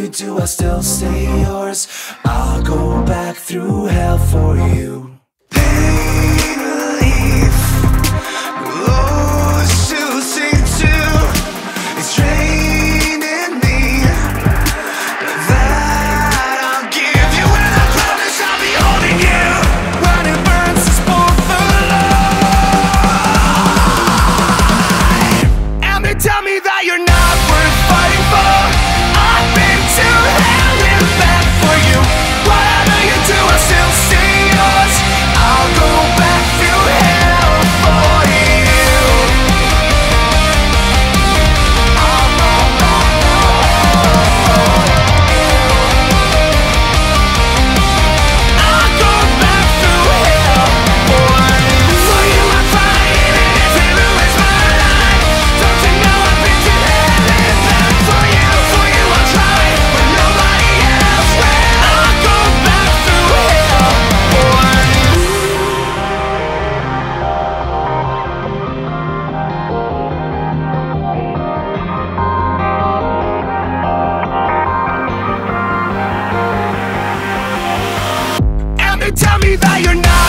you do, I'll still stay yours. I'll go back through hell for you. Pain relief, lows to sing to. It's draining me, that I'll give you, and I promise I'll be holding you when it burns us both alive. And they tell me that you're not worth fighting for. I've been to hell and back for you. Whatever you do, I'll still stay yours. I'll go back through hell for you. I'll go back through hell for you. For you I'm fighting, and if it ruins my life, don't you know I've been to hell and back for you. For you I'll try, but nobody else will. I'll go back through hell for you. And they tell me that you're not